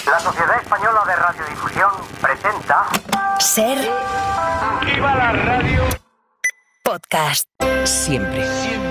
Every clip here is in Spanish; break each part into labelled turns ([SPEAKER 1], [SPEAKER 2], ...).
[SPEAKER 1] La Sociedad Española de Radiodifusión presenta...
[SPEAKER 2] Ser...
[SPEAKER 3] ¡Viva la radio!
[SPEAKER 2] Podcast. Siempre.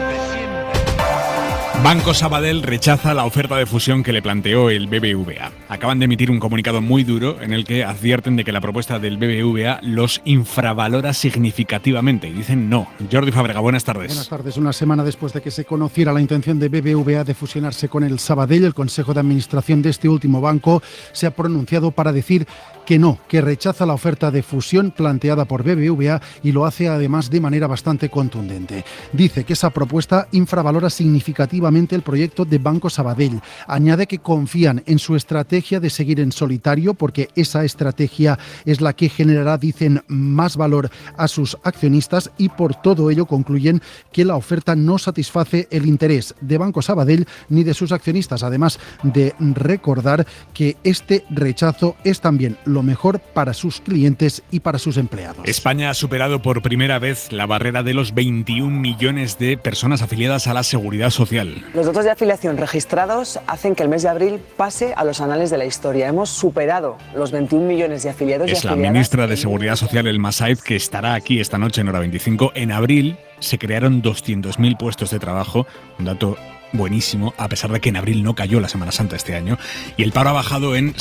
[SPEAKER 4] Banco Sabadell rechaza la oferta de fusión que le planteó el BBVA. Acaban de emitir un comunicado muy duro en el que advierten de que la propuesta del BBVA los infravalora significativamente y dicen no. Jordi Fábrega, buenas tardes.
[SPEAKER 5] Buenas tardes. Una semana después de que se conociera la intención de BBVA de fusionarse con el Sabadell, el Consejo de Administración de este último banco se ha pronunciado para decir que no, que rechaza la oferta de fusión planteada por BBVA y lo hace además de manera bastante contundente. Dice que esa propuesta infravalora significativamente el proyecto de Banco Sabadell. Añade que confían en su estrategia de seguir en solitario porque esa estrategia es la que generará, dicen, más valor a sus accionistas y por todo ello concluyen que la oferta no satisface el interés de Banco Sabadell ni de sus accionistas, además de recordar que este rechazo es también lo mejor para sus clientes y para sus empleados.
[SPEAKER 4] España ha superado por primera vez la barrera de los 21 millones de personas afiliadas a la Seguridad Social.
[SPEAKER 6] Los datos de afiliación registrados hacen que el mes de abril pase a los anales de la historia. Hemos superado los 21 millones de afiliados y afiliadas.
[SPEAKER 4] Es la ministra de Seguridad Social, Elma Said, que estará aquí esta noche en Hora 25. En abril se crearon 200.000 puestos de trabajo, un dato buenísimo, a pesar de que en abril no cayó la Semana Santa este año, y el paro ha bajado en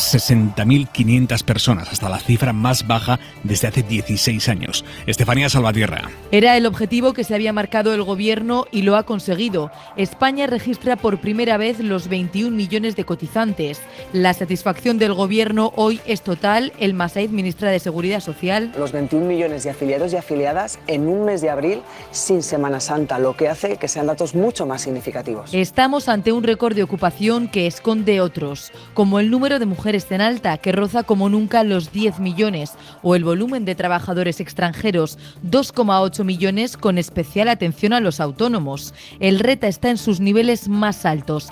[SPEAKER 4] 60.500 personas, hasta la cifra más baja desde hace 16 años. Estefanía Salvatierra.
[SPEAKER 7] Era el objetivo que se había marcado el gobierno y lo ha conseguido. España registra por primera vez los 21 millones de cotizantes. La satisfacción del gobierno hoy es total. Elma Said, ministra de Seguridad Social.
[SPEAKER 6] Los 21 millones de afiliados y afiliadas en un mes de abril sin Semana Santa, lo que hace que sean datos mucho más significativos.
[SPEAKER 7] Estamos ante un récord de ocupación que esconde otros, como el número de mujeres en alta, que roza como nunca los 10 millones, o el volumen de trabajadores extranjeros, 2,8 millones, con especial atención a los autónomos. El RETA está en sus niveles más altos,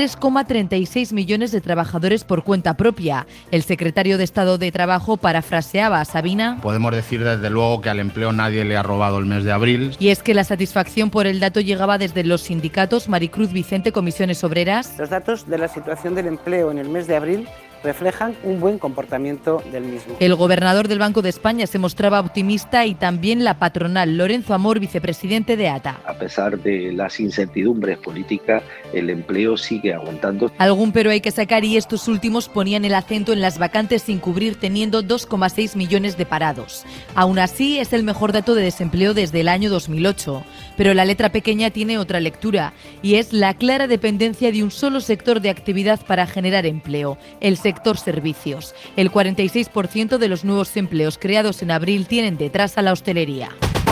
[SPEAKER 7] 3,36 millones de trabajadores por cuenta propia. El secretario de Estado de Trabajo parafraseaba a Sabina.
[SPEAKER 8] Podemos decir desde luego que al empleo nadie le ha robado el mes de abril.
[SPEAKER 7] Y es que la satisfacción por el dato llegaba desde los sindicatos. Maricruz Vicente, Comisiones Obreras.
[SPEAKER 9] Los datos de la situación del empleo en el mes de abril reflejan un buen comportamiento del mismo.
[SPEAKER 7] El gobernador del Banco de España se mostraba optimista y también la patronal. Lorenzo Amor, vicepresidente de ATA.
[SPEAKER 10] A pesar de las incertidumbres políticas, el empleo sigue aguantando.
[SPEAKER 7] Algún pero hay que sacar y estos últimos ponían el acento en las vacantes sin cubrir, teniendo 2,6 millones de parados. Aún así, es el mejor dato de desempleo desde el año 2008. Pero la letra pequeña tiene otra lectura y es la clara dependencia de un solo sector de actividad para generar empleo, el sector servicios. El 46% de los nuevos empleos creados en abril tienen detrás a la hostelería.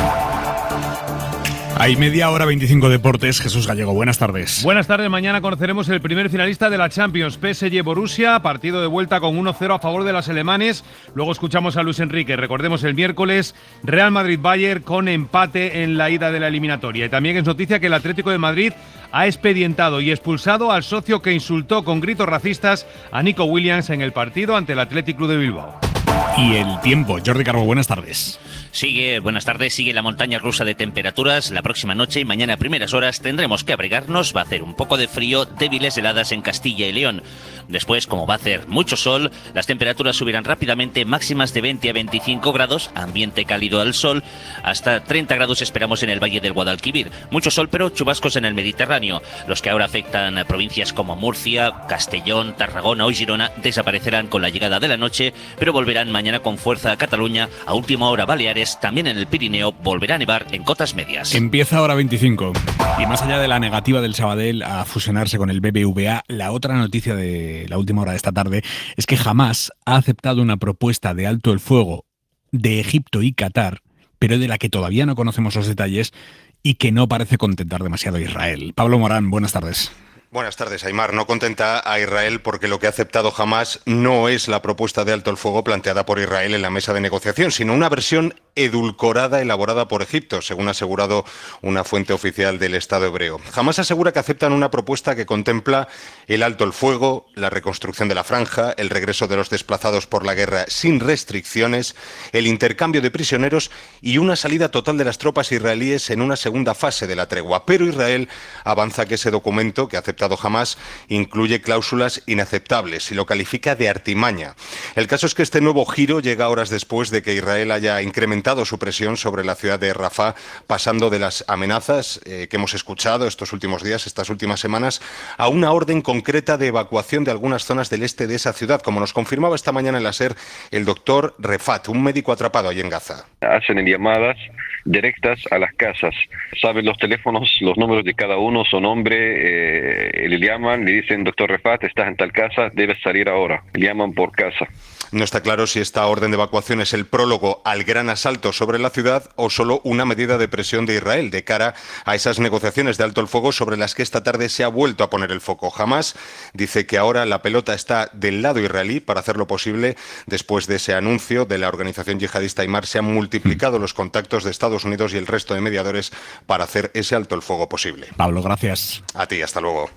[SPEAKER 4] Hay media hora 25 deportes. Jesús Gallego, buenas tardes.
[SPEAKER 11] Buenas tardes. Mañana conoceremos el primer finalista de la Champions, PSG-Borussia, partido de vuelta con 1-0 a favor de los alemanes. Luego escuchamos a Luis Enrique. Recordemos el miércoles, Real Madrid-Bayern con empate en la ida de la eliminatoria. Y también es noticia que el Atlético de Madrid ha expedientado y expulsado al socio que insultó con gritos racistas a Nico Williams en el partido ante el Athletic Club de Bilbao.
[SPEAKER 4] Y el tiempo. Jordi Carbo, buenas tardes.
[SPEAKER 12] Buenas tardes, sigue la montaña rusa de temperaturas. La próxima noche y mañana a primeras horas tendremos que abrigarnos. Va a hacer un poco de frío, débiles heladas en Castilla y León. Después, como va a hacer mucho sol, las temperaturas subirán rápidamente, máximas de 20 a 25 grados, ambiente cálido al sol, hasta 30 grados esperamos en el Valle del Guadalquivir. Mucho sol, pero chubascos en el Mediterráneo. Los que ahora afectan a provincias como Murcia, Castellón, Tarragona o Girona desaparecerán con la llegada de la noche, pero volverán mañana con fuerza a Cataluña, a última hora Baleares, también en el Pirineo volverá a nevar en cotas medias.
[SPEAKER 4] Empieza Hora 25. Y más allá de la negativa del Sabadell a fusionarse con el BBVA, la otra noticia de la última hora de esta tarde es que Hamás ha aceptado una propuesta de alto el fuego de Egipto y Qatar, pero de la que todavía no conocemos los detalles y que no parece contentar demasiado a Israel. Pablo Morán, buenas tardes.
[SPEAKER 13] Buenas tardes, Aimar. No contenta a Israel porque lo que ha aceptado Hamás no es la propuesta de alto el fuego planteada por Israel en la mesa de negociación, sino una versión edulcorada elaborada por Egipto, según ha asegurado una fuente oficial del Estado hebreo. Hamás asegura que aceptan una propuesta que contempla el alto el fuego, la reconstrucción de la franja, el regreso de los desplazados por la guerra sin restricciones, el intercambio de prisioneros y una salida total de las tropas israelíes en una segunda fase de la tregua. Pero Israel avanza que ese documento que ha aceptado Hamás incluye cláusulas inaceptables y lo califica de artimaña. El caso es que este nuevo giro llega horas después de que Israel haya incrementado su presión sobre la ciudad de Rafah, pasando de las amenazas que hemos escuchado estos últimos días, estas últimas semanas, a una orden concreta de evacuación de algunas zonas del este de esa ciudad, como nos confirmaba esta mañana en la SER el doctor Refat, un médico atrapado allí en Gaza.
[SPEAKER 14] Hacen llamadas directas a las casas, saben los teléfonos, los números de cada uno, su nombre, le llaman, le dicen: doctor Refat, estás en tal casa, debes salir ahora. Le llaman por casa.
[SPEAKER 13] No está claro si esta orden de evacuación es el prólogo al gran asalto sobre la ciudad o solo una medida de presión de Israel de cara a esas negociaciones de alto el fuego sobre las que esta tarde se ha vuelto a poner el foco. Hamás dice que ahora la pelota está del lado israelí para hacerlo posible. Después de ese anuncio de la organización yihadista Aymar, se han multiplicado los contactos de Estados Unidos y el resto de mediadores para hacer ese alto el fuego posible.
[SPEAKER 4] Pablo, gracias.
[SPEAKER 13] A ti, hasta luego.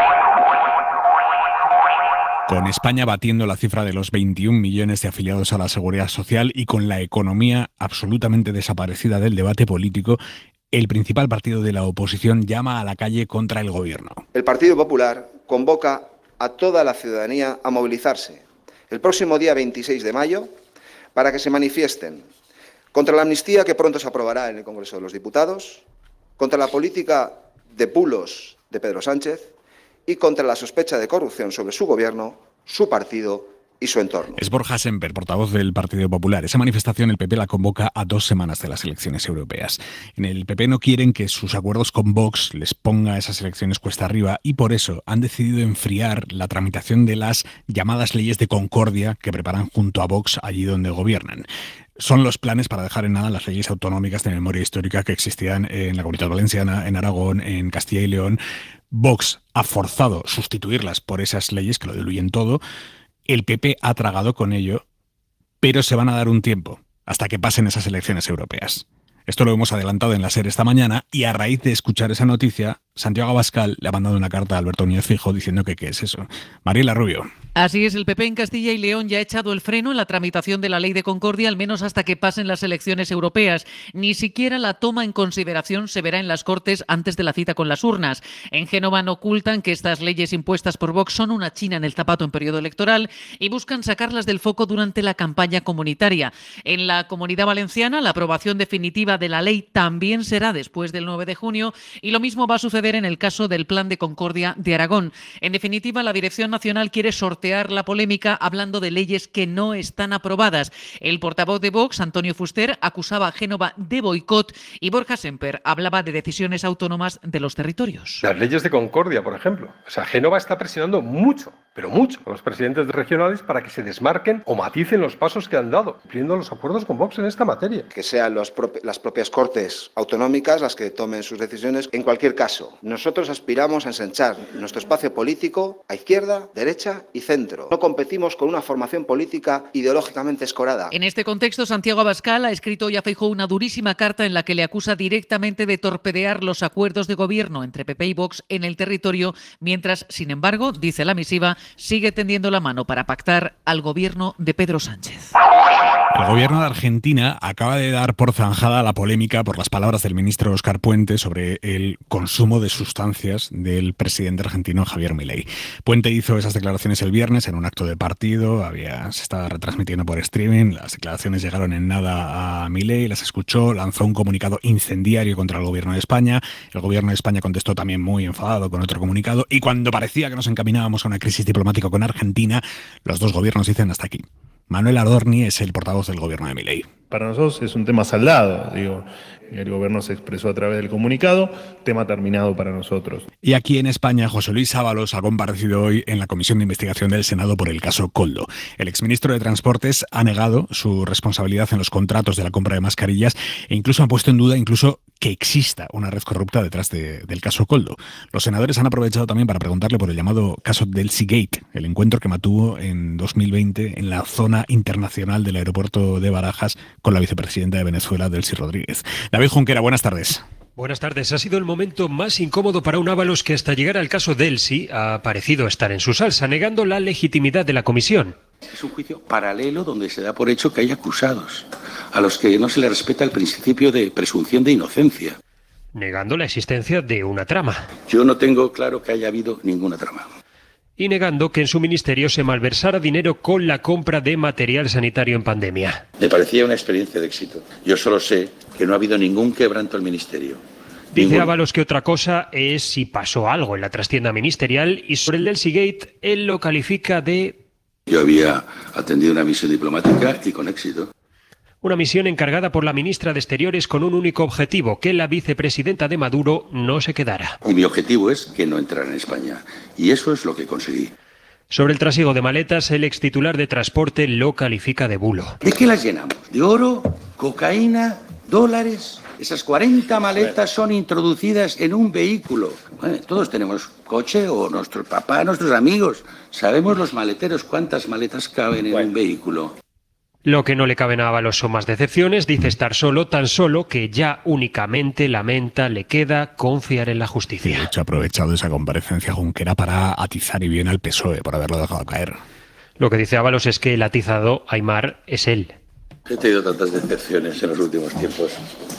[SPEAKER 4] Con España batiendo la cifra de los 21 millones de afiliados a la Seguridad Social y con la economía absolutamente desaparecida del debate político, el principal partido de la oposición llama a la calle contra el gobierno.
[SPEAKER 15] El Partido Popular convoca a toda la ciudadanía a movilizarse el próximo día 26 de mayo para que se manifiesten contra la amnistía que pronto se aprobará en el Congreso de los Diputados, contra la política de bulos de Pedro Sánchez y contra la sospecha de corrupción sobre su gobierno, su partido y su entorno.
[SPEAKER 4] Es Borja Semper, portavoz del Partido Popular. Esa manifestación el PP la convoca a 2 semanas de las elecciones europeas. En el PP no quieren que sus acuerdos con Vox les ponga esas elecciones cuesta arriba y por eso han decidido enfriar la tramitación de las llamadas leyes de concordia que preparan junto a Vox allí donde gobiernan. Son los planes para dejar en nada las leyes autonómicas de memoria histórica que existían en la Comunidad Valenciana, en Aragón, en Castilla y León. Vox ha forzado sustituirlas por esas leyes que lo diluyen todo. El PP ha tragado con ello, pero se van a dar un tiempo hasta que pasen esas elecciones europeas. Esto lo hemos adelantado en la SER esta mañana y a raíz de escuchar esa noticia, Santiago Abascal le ha mandado una carta a Alberto Núñez Feijóo diciendo que qué es eso. Mariela Rubio.
[SPEAKER 16] Así es, el PP en Castilla y León ya ha echado el freno en la tramitación de la Ley de Concordia, al menos hasta que pasen las elecciones europeas. Ni siquiera la toma en consideración se verá en las Cortes antes de la cita con las urnas. En Génova no ocultan que estas leyes impuestas por Vox son una china en el zapato en periodo electoral y buscan sacarlas del foco durante la campaña comunitaria. En la Comunidad Valenciana, la aprobación definitiva de la ley también será después del 9 de junio y lo mismo va a suceder en el caso del Plan de Concordia de Aragón. En definitiva, la Dirección Nacional quiere sortear la polémica hablando de leyes que no están aprobadas. El portavoz de Vox, Antonio Fuster, acusaba a Génova de boicot y Borja Semper hablaba de decisiones autónomas de los territorios.
[SPEAKER 17] Las leyes de concordia, por ejemplo. O sea, Génova está presionando mucho, pero mucho, a los presidentes regionales para que se desmarquen o maticen los pasos que han dado, cumpliendo los acuerdos con Vox en esta materia.
[SPEAKER 15] Que sean las propias Cortes autonómicas las que tomen sus decisiones. En cualquier caso, nosotros aspiramos a ensanchar nuestro espacio político a izquierda, derecha y centro. No competimos con una formación política ideológicamente escorada.
[SPEAKER 16] En este contexto, Santiago Abascal ha escrito hoy a Feijóo una durísima carta en la que le acusa directamente de torpedear los acuerdos de gobierno entre PP y Vox en el territorio, mientras, sin embargo, dice la misiva, sigue tendiendo la mano para pactar al gobierno de Pedro Sánchez.
[SPEAKER 4] El gobierno de Argentina acaba de dar por zanjada la polémica por las palabras del ministro Óscar Puente sobre el consumo de sustancias del presidente argentino Javier Milei. Puente hizo esas declaraciones el viernes en un acto de partido, se estaba retransmitiendo por streaming, las declaraciones llegaron en nada a Milei, las escuchó, lanzó un comunicado incendiario contra el gobierno de España. El gobierno de España contestó también muy enfadado con otro comunicado y cuando parecía que nos encaminábamos a una crisis diplomática con Argentina, los dos gobiernos dicen hasta aquí. Manuel Adorni es el portavoz del gobierno de Milei.
[SPEAKER 18] Para nosotros es un tema saldado, el gobierno se expresó a través del comunicado, tema terminado para nosotros.
[SPEAKER 4] Y aquí en España, José Luis Ábalos ha comparecido hoy en la Comisión de Investigación del Senado por el caso Koldo. El exministro de Transportes ha negado su responsabilidad en los contratos de la compra de mascarillas e incluso ha puesto en duda que exista una red corrupta detrás del caso Koldo. Los senadores han aprovechado también para preguntarle por el llamado caso del Seagate, el encuentro que mantuvo en 2020 en la zona internacional del aeropuerto de Barajas con la vicepresidenta de Venezuela, Delcy Rodríguez. David Junquera, buenas tardes.
[SPEAKER 19] Buenas tardes. Ha sido el momento más incómodo para un Ábalos que hasta llegar al caso Delcy ha parecido estar en su salsa, negando la legitimidad de la comisión.
[SPEAKER 20] Es un juicio paralelo donde se da por hecho que hay acusados, a los que no se les respeta el principio de presunción de inocencia.
[SPEAKER 19] Negando la existencia de una trama.
[SPEAKER 20] Yo no tengo claro que haya habido ninguna trama.
[SPEAKER 19] Y negando que en su ministerio se malversara dinero con la compra de material sanitario en pandemia.
[SPEAKER 20] Me parecía una experiencia de éxito. Yo solo sé que no ha habido ningún quebranto al ministerio.
[SPEAKER 19] Dice Ábalos que otra cosa es si pasó algo en la trastienda ministerial, y sobre el del Seagate él lo califica de...
[SPEAKER 20] Yo había atendido una misión diplomática y con éxito.
[SPEAKER 19] Una misión encargada por la ministra de Exteriores con un único objetivo, que la vicepresidenta de Maduro no se quedara.
[SPEAKER 20] Y mi objetivo es que no entrara en España. Y eso es lo que conseguí.
[SPEAKER 19] Sobre el trasiego de maletas, el extitular de Transporte lo califica de bulo.
[SPEAKER 20] ¿De qué las llenamos? ¿De oro? ¿Cocaína? ¿Dólares? Esas 40 maletas son introducidas en un vehículo. Bueno, todos tenemos coche, o nuestro papá, nuestros amigos. Sabemos los maleteros cuántas maletas caben en un vehículo.
[SPEAKER 19] Lo que no le caben a Ábalos son más decepciones. Dice estar solo, tan solo que ya únicamente lamenta le queda confiar en la justicia.
[SPEAKER 4] De hecho, ha aprovechado esa comparecencia Junquera para atizar y bien al PSOE por haberlo dejado caer.
[SPEAKER 19] Lo que dice Ábalos es que el atizado, Aimar, es él.
[SPEAKER 20] He tenido tantas decepciones en los últimos tiempos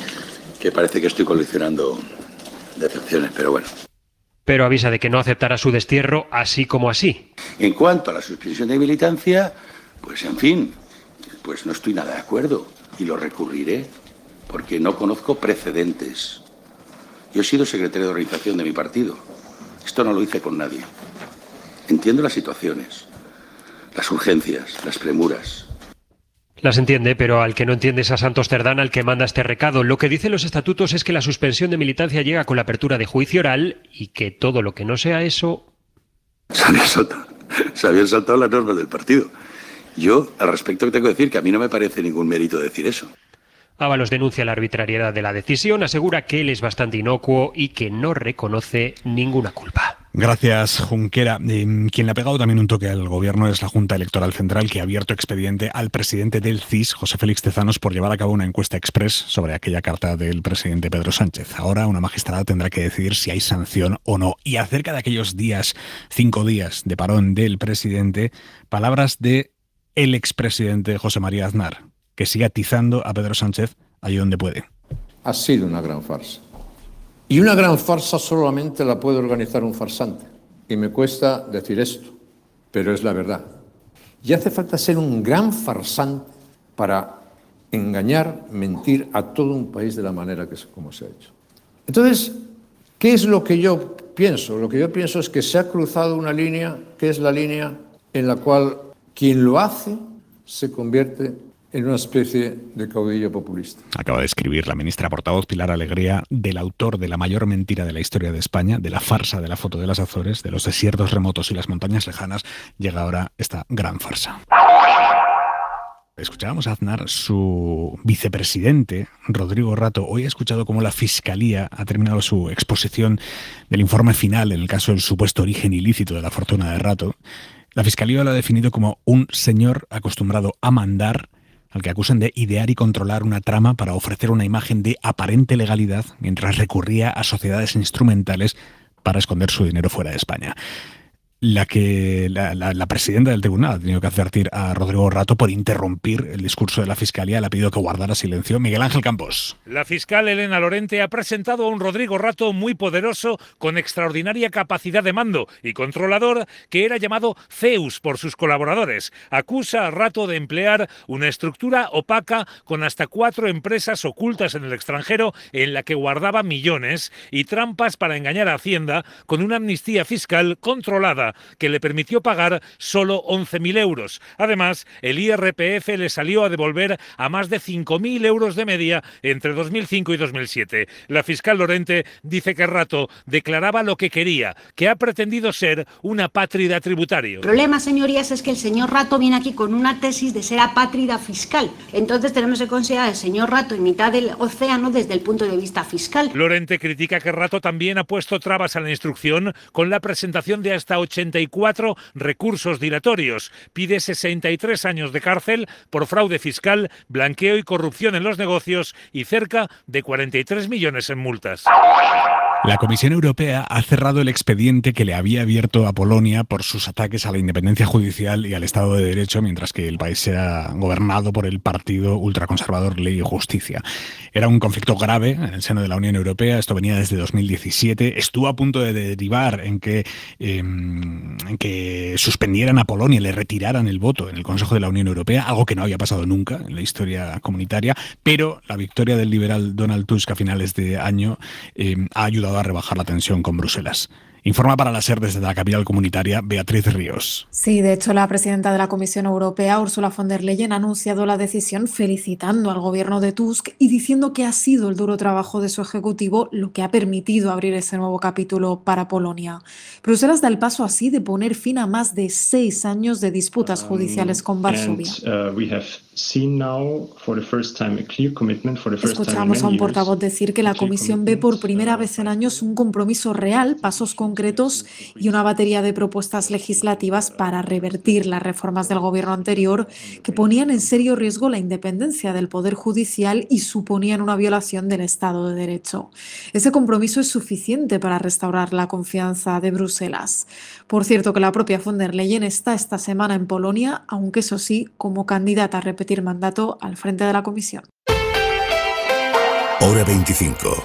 [SPEAKER 20] que parece que estoy coleccionando decepciones, pero bueno.
[SPEAKER 19] Pero avisa de que no aceptará su destierro así como así.
[SPEAKER 20] En cuanto a la suspensión de militancia, pues en fin, pues no estoy nada de acuerdo y lo recurriré porque no conozco precedentes. Yo he sido secretario de organización de mi partido. Esto no lo hice con nadie. Entiendo las situaciones, las urgencias, las premuras.
[SPEAKER 19] Las entiende, pero al que no entiende es a Santos Cerdán, al que manda este recado. Lo que dicen los estatutos es que la suspensión de militancia llega con la apertura de juicio oral y que todo lo que no sea eso...
[SPEAKER 20] Se habían saltado las normas del partido. Yo, al respecto, tengo que decir que a mí no me parece ningún mérito decir eso.
[SPEAKER 19] Ábalos denuncia la arbitrariedad de la decisión, asegura que él es bastante inocuo y que no reconoce ninguna culpa.
[SPEAKER 4] Gracias, Junquera. Quien le ha pegado también un toque al gobierno es la Junta Electoral Central, que ha abierto expediente al presidente del CIS, José Félix Tezanos, por llevar a cabo una encuesta express sobre aquella carta del presidente Pedro Sánchez. Ahora una magistrada tendrá que decidir si hay sanción o no. Y acerca de aquellos 5 días de parón del presidente, palabras de el expresidente José María Aznar, que sigue atizando a Pedro Sánchez allí donde puede.
[SPEAKER 21] Ha sido una gran farsa. Y una gran farsa solamente la puede organizar un farsante. Y me cuesta decir esto, pero es la verdad. Y hace falta ser un gran farsante para engañar, mentir a todo un país de la manera como se ha hecho. Entonces, ¿qué es lo que yo pienso? Lo que yo pienso es que se ha cruzado una línea, que es la línea en la cual quien lo hace se convierte en una especie de caudillo populista.
[SPEAKER 4] Acaba de escribir la ministra portavoz Pilar Alegría del autor de la mayor mentira de la historia de España, de la farsa de la foto de las Azores, de los desiertos remotos y las montañas lejanas. Llega ahora esta gran farsa. Escuchábamos a Aznar, su vicepresidente, Rodrigo Rato. Hoy ha escuchado cómo la Fiscalía ha terminado su exposición del informe final en el caso del supuesto origen ilícito de la fortuna de Rato. La Fiscalía lo ha definido como un señor acostumbrado a mandar, al que acusan de idear y controlar una trama para ofrecer una imagen de aparente legalidad mientras recurría a sociedades instrumentales para esconder su dinero fuera de España. La presidenta del tribunal ha tenido que advertir a Rodrigo Rato por interrumpir el discurso de la Fiscalía. Le ha pedido que guardara silencio. Miguel Ángel Campos.
[SPEAKER 22] La fiscal Elena Lorente ha presentado a un Rodrigo Rato muy poderoso, con extraordinaria capacidad de mando y controlador, que era llamado Zeus por sus colaboradores. Acusa a Rato de emplear una estructura opaca con hasta 4 empresas ocultas en el extranjero en la que guardaba millones y trampas para engañar a Hacienda con una amnistía fiscal controlada. multa que le permitió pagar solo 11.000 euros. Además, el IRPF le salió a devolver a más de 5.000 euros de media entre 2005 y 2007. La fiscal Lorente dice que Rato declaraba lo que quería, que ha pretendido ser un apátrida tributario.
[SPEAKER 1] El problema, señorías, es que el señor Rato viene aquí con una tesis de ser apátrida fiscal. Entonces tenemos que considerar al señor Rato en mitad del océano desde el punto de vista fiscal.
[SPEAKER 22] Lorente critica que Rato también ha puesto trabas a la instrucción con la presentación de hasta 84 recursos dilatorios. Pide 63 años de cárcel por fraude fiscal, blanqueo y corrupción en los negocios y cerca de 43 millones en multas.
[SPEAKER 4] La Comisión Europea ha cerrado el expediente que le había abierto a Polonia por sus ataques a la independencia judicial y al Estado de Derecho, mientras que el país sea gobernado por el partido ultraconservador Ley y Justicia. Era un conflicto grave en el seno de la Unión Europea, esto venía desde 2017, estuvo a punto de derivar en que suspendieran a Polonia, le retiraran el voto en el Consejo de la Unión Europea, algo que no había pasado nunca en la historia comunitaria, pero la victoria del liberal Donald Tusk a finales de año ha ayudado a rebajar la tensión con Bruselas. Informa para la SER desde la capital comunitaria Beatriz Ríos.
[SPEAKER 3] Sí, de hecho la presidenta de la Comisión Europea, Ursula von der Leyen, ha anunciado la decisión felicitando al gobierno de Tusk y diciendo que ha sido el duro trabajo de su ejecutivo lo que ha permitido abrir ese nuevo capítulo para Polonia. Bruselas da el paso así de poner fin a más de 6 años de disputas judiciales con Varsovia. Escuchamos a un portavoz decir que la Comisión ve por primera vez en años un compromiso real, pasos concretos y una batería de propuestas legislativas para revertir las reformas del gobierno anterior que ponían en serio riesgo la independencia del Poder Judicial y suponían una violación del Estado de Derecho. Ese compromiso es suficiente para restaurar la confianza de Bruselas. Por cierto, que la propia von der Leyen está esta semana en Polonia, aunque eso sí, como candidata a repetir mandato al frente de la Comisión.
[SPEAKER 23] Hora 25.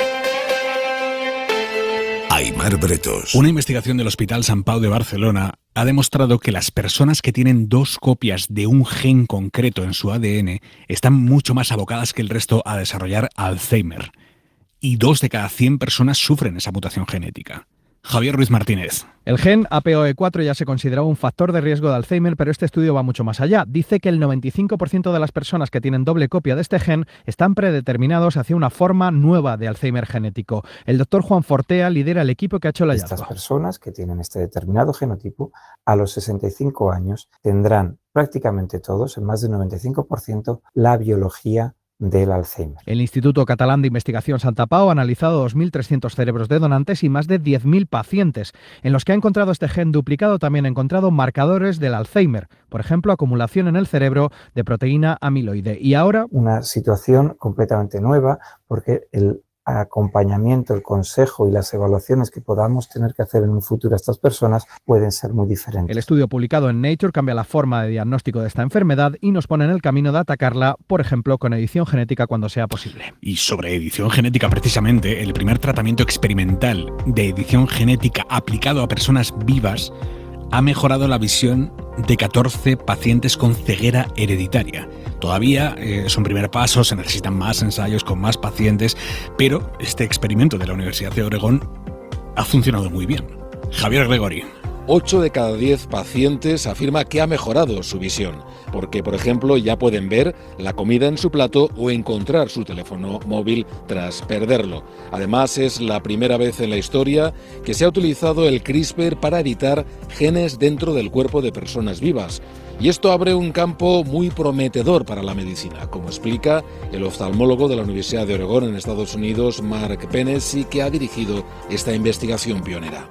[SPEAKER 23] Aimar Bretos.
[SPEAKER 4] Una investigación del Hospital Sant Pau de Barcelona ha demostrado que las personas que tienen 2 copias de un gen concreto en su ADN están mucho más abocadas que el resto a desarrollar Alzheimer. Y 2 de cada 100 personas sufren esa mutación genética. Javier Ruiz Martínez.
[SPEAKER 24] El gen APOE4 ya se consideraba un factor de riesgo de Alzheimer, pero este estudio va mucho más allá. Dice que el 95% de las personas que tienen doble copia de este gen están predeterminados hacia una forma nueva de Alzheimer genético. El doctor Juan Fortea lidera el equipo que ha hecho el hallazgo.
[SPEAKER 25] Estas personas que tienen este determinado genotipo, a los 65 años, tendrán prácticamente todos, en más del 95%, la biología del Alzheimer.
[SPEAKER 24] El Instituto Catalán de Investigación Sant Pau ha analizado 2.300 cerebros de donantes y más de 10.000 pacientes. En los que ha encontrado este gen duplicado también ha encontrado marcadores del Alzheimer, por ejemplo, acumulación en el cerebro de proteína amiloide. Y ahora
[SPEAKER 25] una situación completamente nueva, porque el acompañamiento, el consejo y las evaluaciones que podamos tener que hacer en un futuro a estas personas pueden ser muy diferentes.
[SPEAKER 24] El estudio publicado en Nature cambia la forma de diagnóstico de esta enfermedad y nos pone en el camino de atacarla, por ejemplo, con edición genética cuando sea posible.
[SPEAKER 4] Y sobre edición genética precisamente, el primer tratamiento experimental de edición genética aplicado a personas vivas ha mejorado la visión de 14 pacientes con ceguera hereditaria. Todavía es un primer paso, se necesitan más ensayos con más pacientes, pero este experimento de la Universidad de Oregón ha funcionado muy bien. Javier Gregori.
[SPEAKER 26] 8 de cada 10 pacientes afirma que ha mejorado su visión, porque, por ejemplo, ya pueden ver la comida en su plato o encontrar su teléfono móvil tras perderlo. Además, es la primera vez en la historia que se ha utilizado el CRISPR para editar genes dentro del cuerpo de personas vivas. Y esto abre un campo muy prometedor para la medicina, como explica el oftalmólogo de la Universidad de Oregón en Estados Unidos, Mark Pennesi, que ha dirigido esta investigación pionera.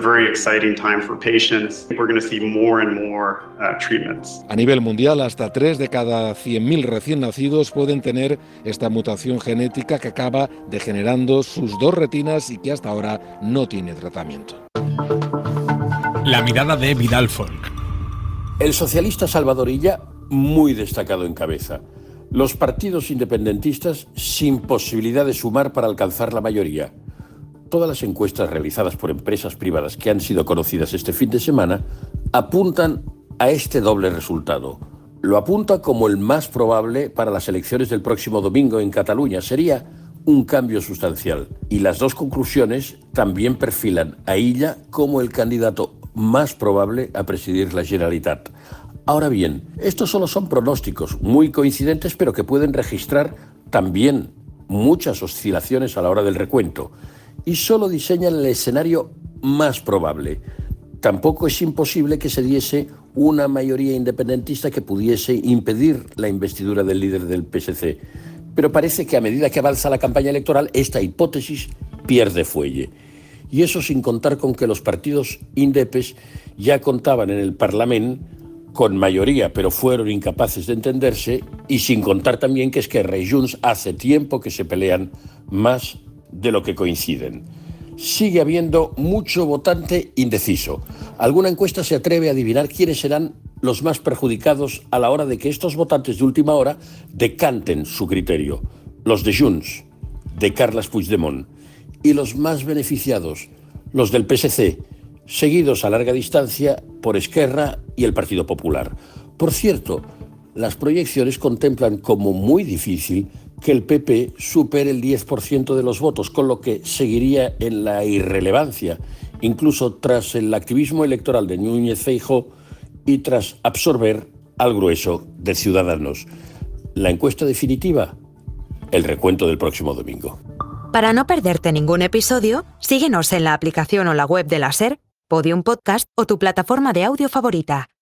[SPEAKER 26] A nivel mundial, hasta 3 de cada 100.000 recién nacidos pueden tener esta mutación genética que acaba degenerando sus 2 retinas y que hasta ahora no tiene tratamiento.
[SPEAKER 4] La mirada de Vidal Folk.
[SPEAKER 27] El socialista Salvador Illa, muy destacado en cabeza. Los partidos independentistas sin posibilidad de sumar para alcanzar la mayoría. Todas las encuestas realizadas por empresas privadas que han sido conocidas este fin de semana apuntan a este doble resultado. Lo apunta como el más probable para las elecciones del próximo domingo en Cataluña. Sería un cambio sustancial. Y las 2 conclusiones también perfilan a Illa como el candidato más probable a presidir la Generalitat. Ahora bien, estos solo son pronósticos muy coincidentes, pero que pueden registrar también muchas oscilaciones a la hora del recuento, y solo diseñan el escenario más probable. Tampoco es imposible que se diese una mayoría independentista que pudiese impedir la investidura del líder del PSC. Pero parece que a medida que avanza la campaña electoral, esta hipótesis pierde fuelle. Y eso sin contar con que los partidos indepes ya contaban en el Parlamento con mayoría, pero fueron incapaces de entenderse, y sin contar también que Esquerra y Junts hace tiempo que se pelean más de lo que coinciden. Sigue habiendo mucho votante indeciso. ¿Alguna encuesta se atreve a adivinar quiénes serán los más perjudicados a la hora de que estos votantes de última hora decanten su criterio? Los de Junts, de Carles Puigdemont, y los más beneficiados, los del PSC, seguidos a larga distancia por Esquerra y el Partido Popular. Por cierto, las proyecciones contemplan como muy difícil que el PP supere el 10% de los votos, con lo que seguiría en la irrelevancia, incluso tras el activismo electoral de Núñez Feijóo y tras absorber al grueso de Ciudadanos. La encuesta definitiva, el recuento del próximo domingo.
[SPEAKER 2] Para no perderte ningún episodio, síguenos en la aplicación o la web de la SER, Podium Podcast o tu plataforma de audio favorita.